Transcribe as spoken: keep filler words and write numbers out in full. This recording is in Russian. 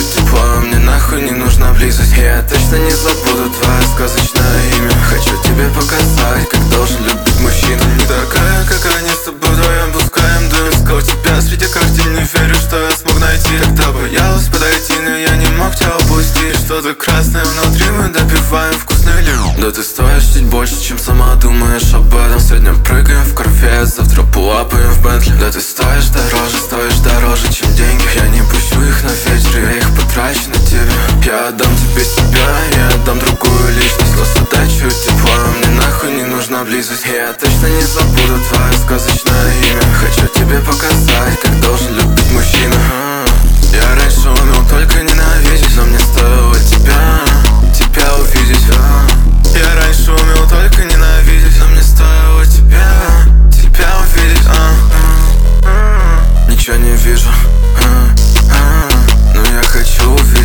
тепло, мне нахуй не нужна близость. Я точно не забуду твое сказочное имя. Хочу тебе показать, как должен любить мужчина. Не такая, как они с тобой вдвоем пускаем дым. Искал тебя среди картин, не верю, что я смог найти. Когда боялась подойти, но я не мог тебя упустить. Что-то красное внутри, мы допиваем вкусный лим. Да ты стоишь чуть больше, чем сама думаешь об этом. Сегодня прыгаем в корвет, завтра пулапаем в Бентли. Да ты стоишь дороже, стоишь дороже, чем деньги. Я не пущу их на ветер, я их потрачу на тебя. Я отдам тебе себя, я отдам другую личность. Но с отдачей тепла, мне нахуй не нужна близость. Я точно не забуду твое сказочное имя. Хочу тебе показать, как должен любить мужчина. Я раньше умел только ненавидеть, но мне стоило тебя, тебя увидеть. Я раньше умел только ненавидеть, но мне стоило тебя, тебя увидеть. Ничего не вижу, но я хочу увидеть.